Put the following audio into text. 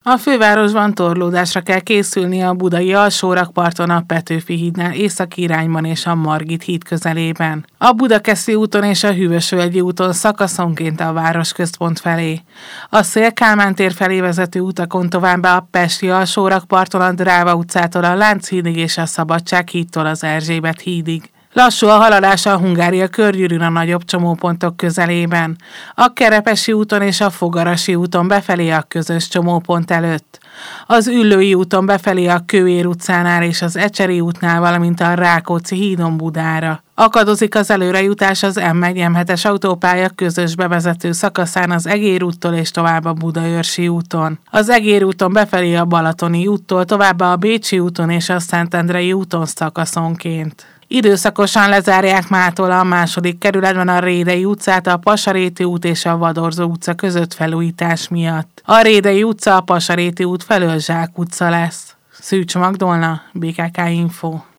A fővárosban torlódásra kell készülni a budai alsórakparton, a Petőfi hídnál északi irányban és a Margit híd közelében. A Budakeszi úton és a Hűvösvölgyi úton szakaszonként a városközpont felé. A Széll-Kálmán tér felé vezető utakon továbbá a Pesti alsórakparton a Dráva utcától a Lánchídig és a Szabadság hídtól az Erzsébet hídig. Lassú a haladás a Hungária körgyűrűn a nagyobb csomópontok közelében. A Kerepesi úton és a Fogarasi úton befelé a közös csomópont előtt. Az Üllői úton befelé a Kőér utcánál és az Ecseri útnál, valamint a Rákóczi hídon Budára. Akadozik az előrejutás az M1-M7-es autópálya közös bevezető szakaszán az Egér úttól és tovább a Budaörsi úton. Az Egér úton befelé a Balatoni úttól, továbbá a Bécsi úton és a Szentendrei úton szakaszonként. Időszakosan lezárják mától a második kerületben a Rédei utcát a Pasaréti út és a Vadorzó utca között felújítás miatt. A Rédei utca a Pasaréti út felől Zsák utca lesz. Szűcs Magdolna, BKK Info.